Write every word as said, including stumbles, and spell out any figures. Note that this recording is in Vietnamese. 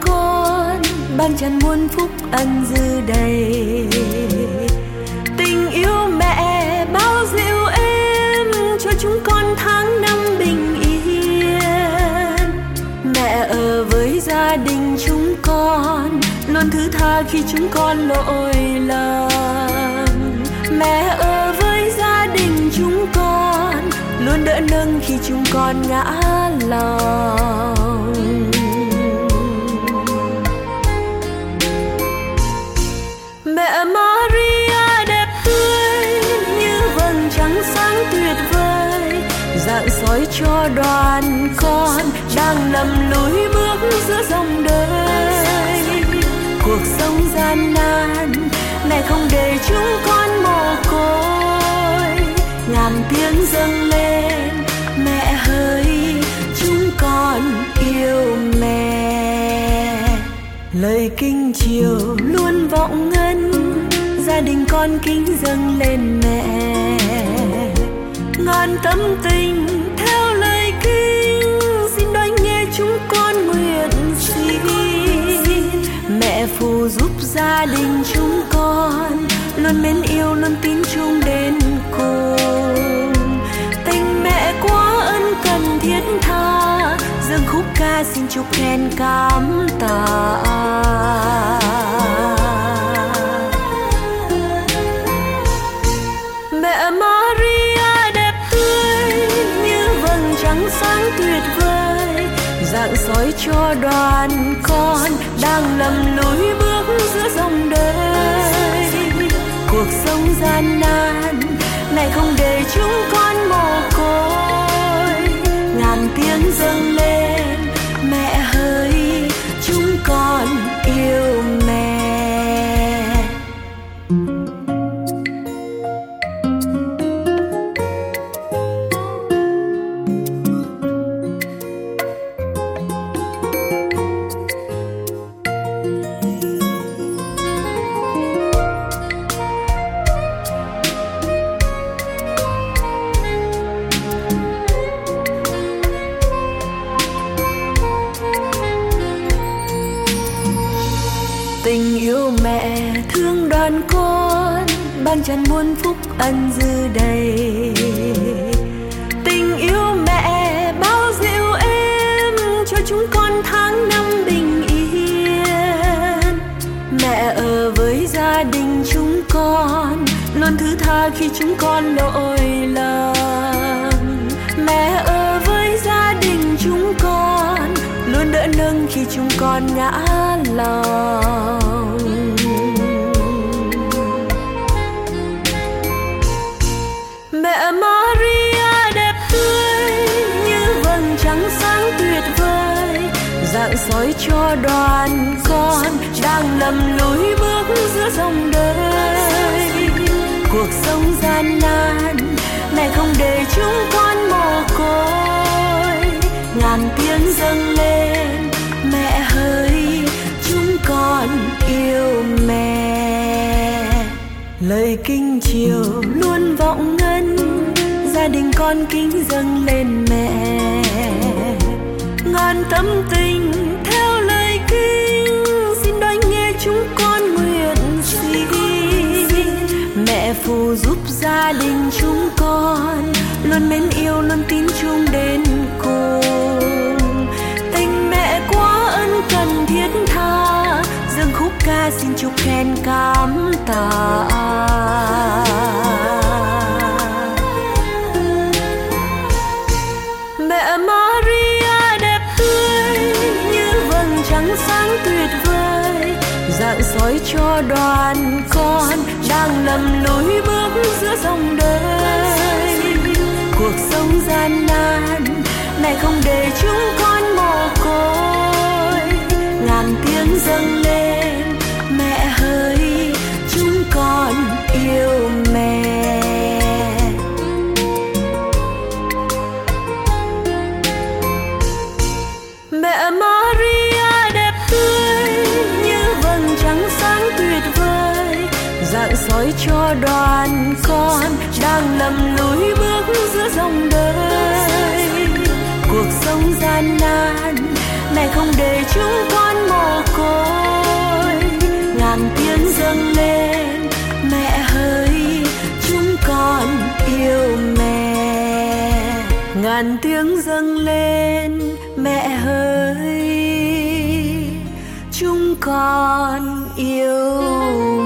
con, ban tràn muôn phúc ân dư đầy. Tình yêu mẹ bao dịu êm cho chúng con tháng năm bình yên. Mẹ ở với gia đình chúng con, luôn thứ tha khi chúng con lỗi lầm. Mẹ ở với gia đình chúng con, luôn đỡ nâng khi chúng con ngã lòng. Mẹ Maria đẹp tươi như vầng trăng sáng tuyệt vời, rạng soi cho đoàn con đang lầm lũi bước giữa dòng đời. Cuộc sống gian nan mẹ không để chúng con mồ côi, ngàn tiếng dâng lên mẹ hỡi chúng con yêu mẹ. Lời kinh chiều luôn vọng ngân, gia đình con kính dâng lên mẹ. Ngàn tâm tình theo lời kinh, xin đón nghe chúng con nguyện xin. Mẹ phù giúp gia đình chúng con, luôn mến yêu luôn tín chung đến cùng. Tình mẹ quá ân cần thiết tha, dâng khúc ca xin chúc khen cảm tạ. Mẹ Maria đẹp tươi như vầng trăng sáng tuyệt vời, rạng soi cho đoàn con đang lầm lũi bước giữa dòng đời. Cuộc sống gian nan mẹ không để chúng con mồ côi, ngàn tiếng dâng lên mẹ hỡi chúng con yêu mẹ. Tình yêu mẹ thương đoàn con, ban tràn muôn phúc ân dư đầy. Tình yêu mẹ bao dịu êm cho chúng con tháng năm bình yên. Mẹ ở với gia đình chúng con, luôn thứ tha khi chúng con lỗi lầm. Mẹ ở với gia đình chúng con, luôn đỡ nâng khi chúng con ngã lòng. Mẹ Maria đẹp tươi như vầng trăng sáng tuyệt vời, rạng soi cho đoàn con đang lầm lũi bước giữa dòng đời. Cuộc sống gian nan mẹ không để chúng con mồ côi, ngàn tiếng dâng lên mẹ hỡi chúng con yêu mẹ. Lời kinh chiều luôn vọng ngân, gia đình con kính dâng lên mẹ. Ngàn tâm tình theo lời kinh, xin đón nghe chúng con nguyện xin. Mẹ phù giúp gia đình chúng con, luôn mến yêu luôn tín chung đến cùng. Tình mẹ quá ân cần thiết tha, dâng khúc ca xin chúc khen cảm tạ. Mẹ Maria đẹp tươi như vầng trăng sáng tuyệt vời, rạng soi cho đoàn con đang lầm lũi bước giữa dòng đời. Cuộc sống gian nan mẹ không để chúng con mồ côi, ngàn tiếng dâng lên mẹ hỡi chúng con yêu mẹ. Mẹ Maria đẹp tươi như vầng trăng sáng tuyệt vời, rạng soi cho đoàn con đang lầm lũi bước giữa dòng đời. Cuộc sống gian nan mẹ không để chúng con mồ ngàn tiếng dâng lên mẹ ơi, chúng con yêu